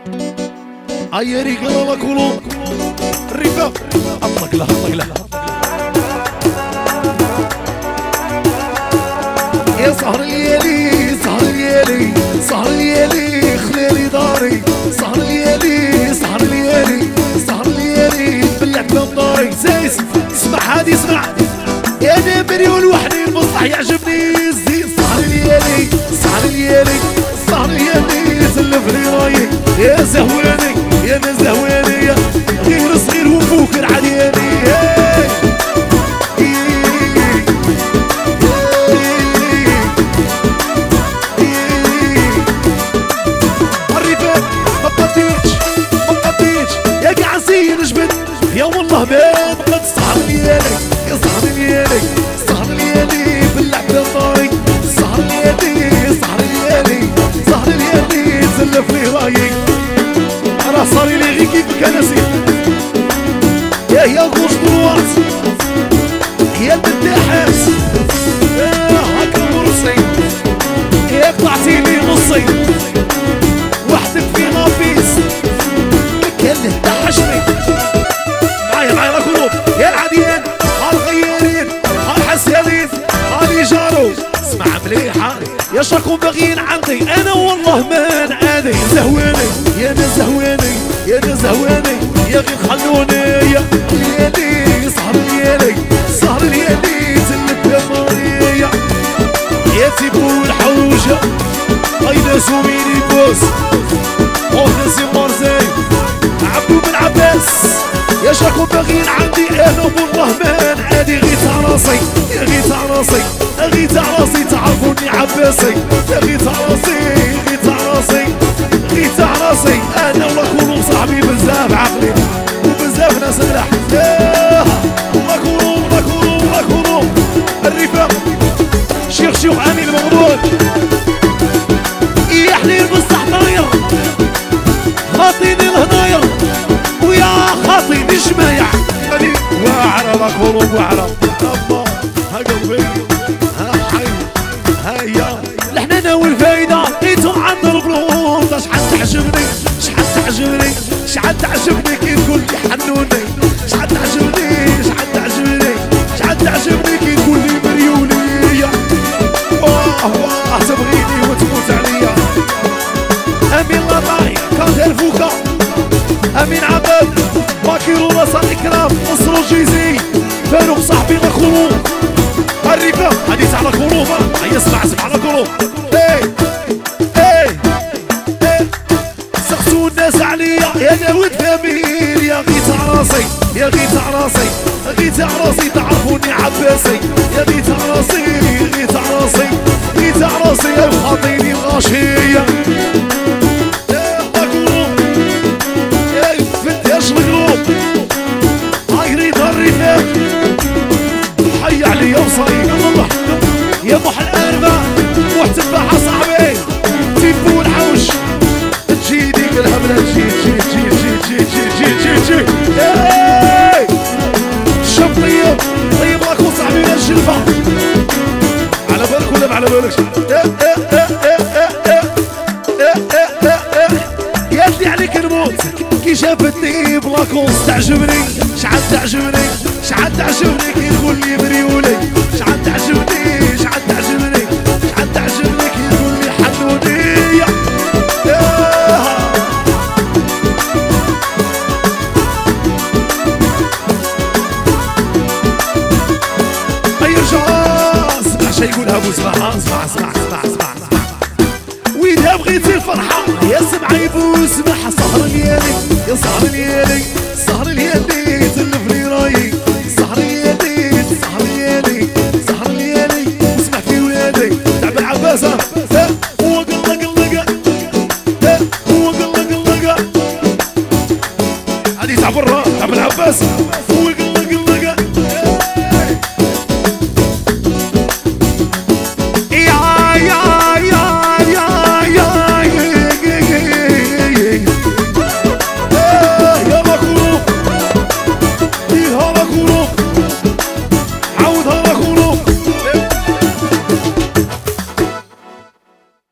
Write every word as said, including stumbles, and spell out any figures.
عيري قلالك قلوب الرفاق اطلق له اطلق له يا سهر الليالي سهر الليالي سهر الليالي خلالي داري سهر الليالي سهر الليالي سهر الليالي باللعب بداري زايس اسمع هادي اسمع يا نمري والوحدي المصلح يعجبني الزين سهر الليالي سهر الليالي سهر الليالي زلف لي رايي يا زهواني يا ما زهواني غير صغير وفوكر عدياني الرفاق ما بقديتش ما بقديتش يا قاعسين جبد يا والله ما بقد سهر ليالي يا سهر ليالي سهر ليالي باللعب الطاري سهر ليالي سهر ليالي سهر ليالي زلف لي رايي راه صاري لي غير كيفك انا سير يا يا غوش دروات يا المداحات يا هاك المرسي يا قطعتي لي نصي وحدك في نافيس كان دحشني معايا معايا القلوب يا العديان هالغيارين هالحسيالين هالي جارو اسمع مليحة يا شاكم باغيين عندي انا والله ما نعادي زهواني يا ناس زهواني يا ناس زهواني يا غير خلوني يا ليالي سهر ليالي سهر ليالي زلت يا ماريا يا تيبو الحوجة اي ناس وميني بوس وناسي مرزاي عبدو بن عباس يا شاكم باغيين عندي انا والله ما نعادي غير تاع راسي يا غير تاع راسي غير تاع راسي تعرفوني عباسي يا غير تاع راسي غير تاع راسي غير تاع راسي انا والله كونوا صاحبي بزاف عقلي وبزاف ناس ملاح الله كونوا الله كونوا الله كونوا الرفاق شيخ شيوخ امين مغرور يا حليل بصح طاير خاطيني الهناير ويا خاطيني الجمايع واعره الله كونوا واعره الله ها قلبي ها حي هيا الحنانه والفايده لقيتهم عند القلوب شحال تعجبني شحال تعجبني شحال تعجبني كي تقول لي حنوني شحال تعجبني شحال تعجبني شحال تعجبني كي تقول لي مريولي واه واه تبغيني وتموت عليا امين لطاي كان فوكا امين عباد باكيرو راس الاكرام نصر الجيزي فاروق صاحبي الخروج الرفاق حديث على الخروج هيا اسمع اسمع على الخروج اي اي اي سقسوا الناس عليا يا ناوي فاميل يا غي تاع راسي يا غي تاع راسي غي تاع راسي تعرفوني عباسي يا غي تاع راسي غي تاع راسي غي تاع راسي يا خاطيني الغاشيه حي علي وصايق الله يا ابو حلقانبه وحتفاحه صاحبي تيبو الحوش تجي ديك الهبله تجي تجي تجي تجي تجي تجي تجي تجي الشاب طيب طيب راكو صاحبي يا الجلفه على بالك ولا ما على بالكش ياللي عليك نموت كي شافتني بلاكوس تعجبني شحال تعجبني شحال تعجبني كي تقول لي مريولي شحال تعجبني شحال تعجبني شحال تعجبني كي تقول لي حنوني اي رجال اسمع شي يقولها ابو اسمع اسمع اسمع اسمع اسمع وإذا بغيتي الفرحة يا سمعي بو اسمح سهر ليالي يا سهر ليالي